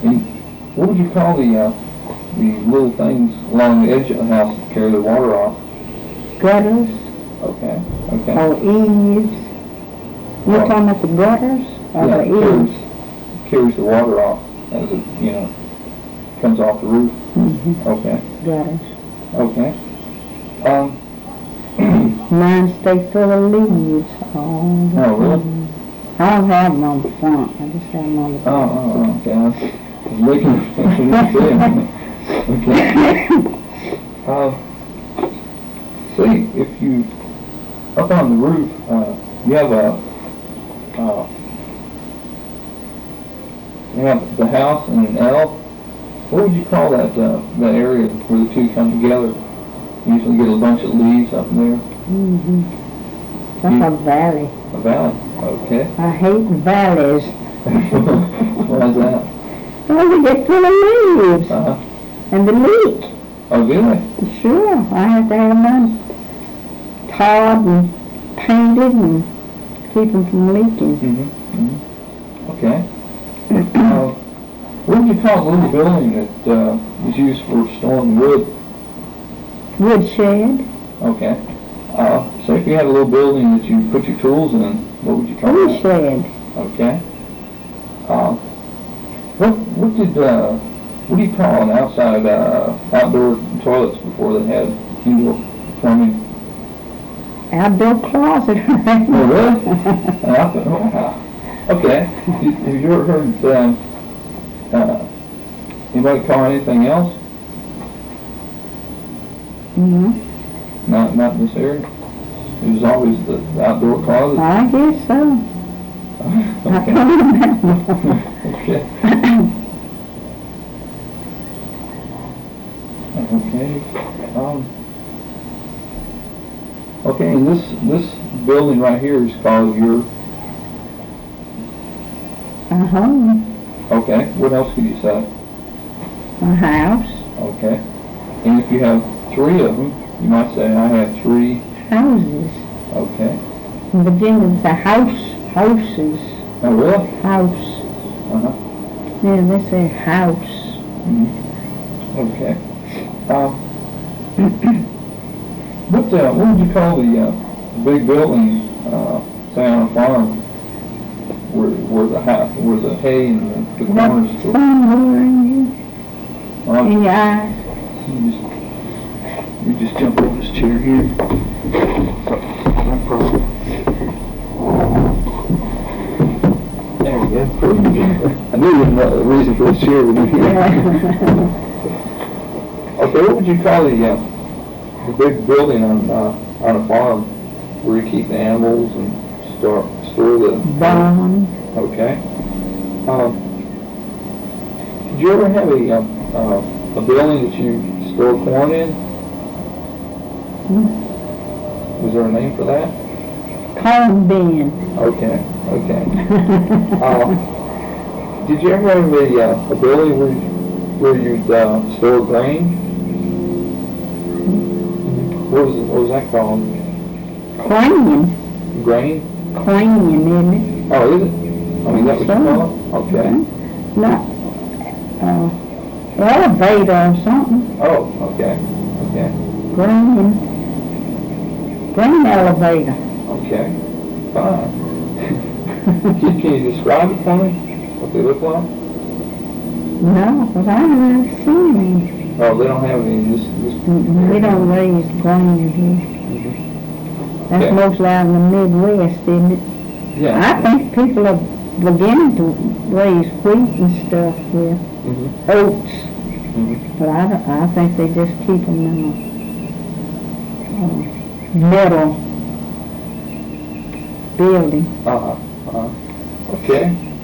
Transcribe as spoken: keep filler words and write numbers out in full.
And what would you call the, uh, the little things along the edge of the house that carry the water off? Gutters. Okay, okay. Or eaves. You're Oh. talking about the gutters or Yeah, the it carries, eaves? carries the water off as it, you know, comes off the roof. Mm-hmm. Okay, Gutters. okay. Um, Mine stay full of leaves all the Oh, really? time. I don't have them on the front. I just have them on the oh, back. oh, oh, okay. I was looking for Okay. Uh, see, if you, up on the roof, uh, you have a, uh, you have the house and an L. What would you call that, uh, that area where the two come together? You usually get a bunch of leaves up in there. Mm-hmm. That's a valley. A valley, okay. I hate valleys. Why is that? Well, they get full of leaves. Uh-huh. And they leak. Oh, do they? Sure. I have to have mine tarred and painted and keep them from leaking. Mm-hmm. Mm-hmm. Okay. uh, what would you call a little building that uh, is used for storing wood? Woodshed. Okay. Uh, so if you had a little building that you put your tools in, what would you call that? Woodshed. Okay. Uh, what what did uh, what do you call an outside uh, outdoor toilets before they had indoor plumbing? Outdoor closet. Oh, really? Uh, oh, wow. Okay. Have you ever heard um, uh, anybody call anything else? Mm-hmm. Not not in this area. It was always the, the outdoor closet. I guess so. I Okay. can't remember. Okay. Okay. Um, okay, and this this building right here is called your. A home. Okay. What else could you say? A house. Okay. And if you have three of them, you might say, I have three. Houses. Okay. In Virginia, it's a house. Houses. Oh, really? House. Uh-huh. Yeah, they say house. Mm-hmm. Okay. Um, what, uh, what would you call the uh, big building, uh, say on a farm, where, where the house, where the hay and the, the corn is stored? Somewhere in you. Well, In your eyes. you just, you just jump over this chair here. No problem. There we go. I knew there was a reason for this chair would be here. Okay, what would you call the, uh, the big building on, uh, on a farm where you keep the animals and store, store the... Barn. Okay. Um, did you ever have a, uh, uh, a building that you store corn in? Hmm. Was there a name for that? Corn bin. Okay, okay. uh, did you ever have a, uh, a building where, where you'd uh, store grain? What was, what was that called? Clean. Grain? Clean, isn't it? Oh, is it? I mean, that was called? Okay. Not, uh, elevator or something. Oh, okay, okay, Grain. Grain elevator. okay. Fine. Can, can you describe it for me? What they look like? No, because I've never seen any. Oh, they don't have any. This, this. Mm-mm, we don't raise grain here. Mhm. That's Okay. mostly out in the Midwest, isn't it? Yeah. I think people are beginning to raise wheat and stuff here, Mm-hmm. oats, Mm-hmm. but I, don't- I think they just keep them in a uh, metal building. Uh-huh. Uh-huh. Okay.